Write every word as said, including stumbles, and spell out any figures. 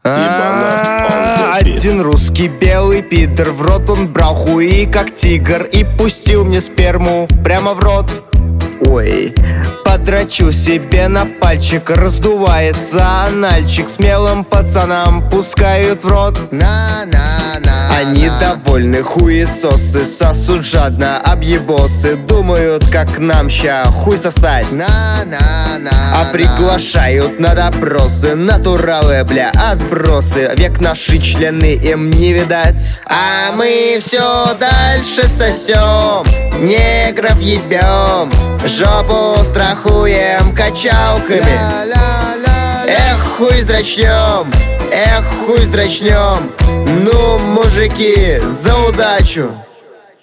А, один русский белый пидор, в рот он брал хуи, как тигр, и пустил мне сперму прямо в рот. Ой, подрочил себе на пальчик, раздувается анальчик. Смелым пацанам пускают в рот. На-на-на. Они довольны, хуесосы, сосут жадно объебосы. Думают, как нам ща хуй сосать. На-на-на. А приглашают на допросы натуралы, бля, отбросы. Век наши члены им не видать. А мы все дальше сосем, негров ебем, жопу страхуем качалками. Эх, хуй здрачнем, эх, хуй здрачнем. Ну, мужики, за удачу!